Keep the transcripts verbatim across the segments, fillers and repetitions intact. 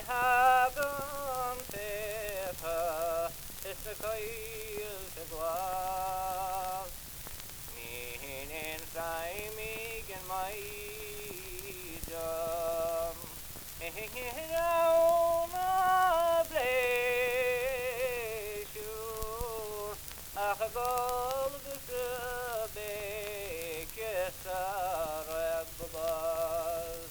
hagen tepa is the coil to glass. Min in framig in my drum. Hinging down a blaze sure. Ach a gold is a big kisar bubas.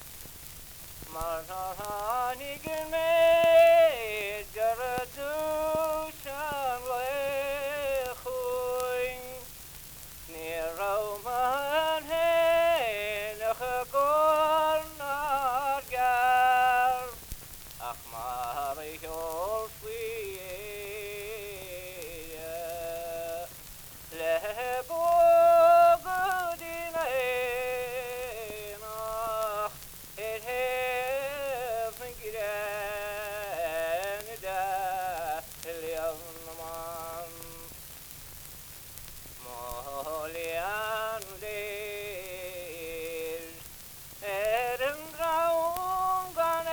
Marhanig in me jaradushan lechuing. Near Roman hen a gornar gar. Ach mari hol sweet le bogudin ach it heaven gidan da liam Molian days Eren draungan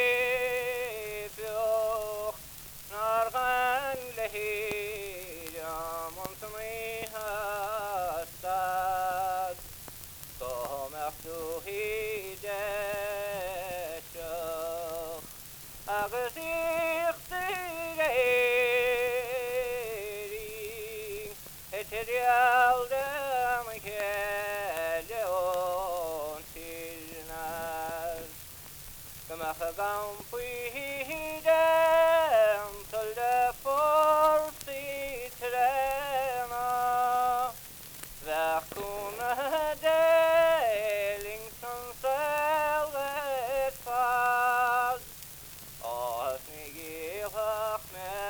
efioch Nar gan lehidam ont mi hastad Kom aftu hideshoch Agus ich Eterialdam Keleon Tilnas Kamachagam Puidam Tolda Forsi Trena Vakuna Delington Selvet Fad Osnigilach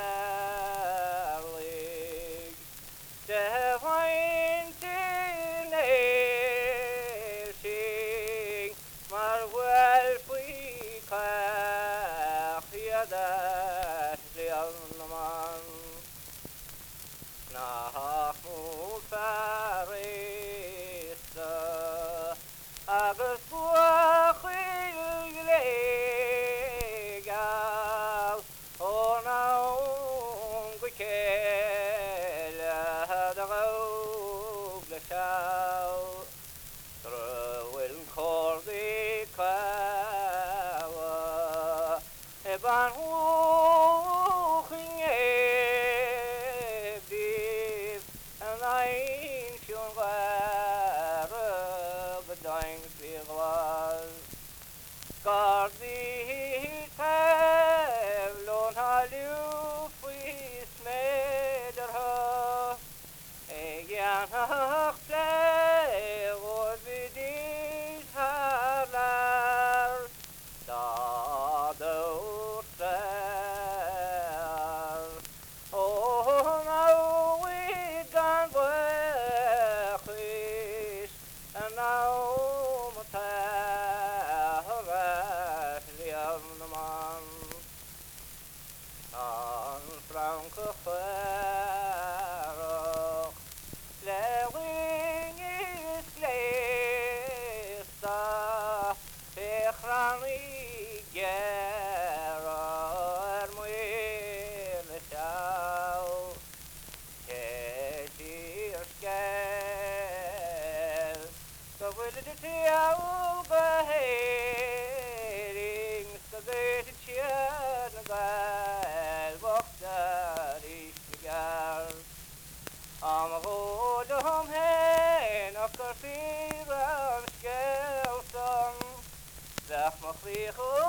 Merlig Divine nation, maar wel free krijg je dat man. Nach moet verrissen, agus buachig legal, o nou bekele de roble schouw. Terwijl kordi kwawa, eban hooging ebdief, en een schoen waren bedankt weer was. Kordi tevlon haluf is med er ha, egen hakte og vidis herlar, da dorter. Og nå i gan vekis, en nå må tære liavne mann. An franke færok, lewing is glesta, pechran i gera er moele sjau. Kjetir skell, så ville det til behering, så det til kjerne vel, vokter ikke gær. Am råd om hen, okker fyren skjelsen, Zach mag vliegen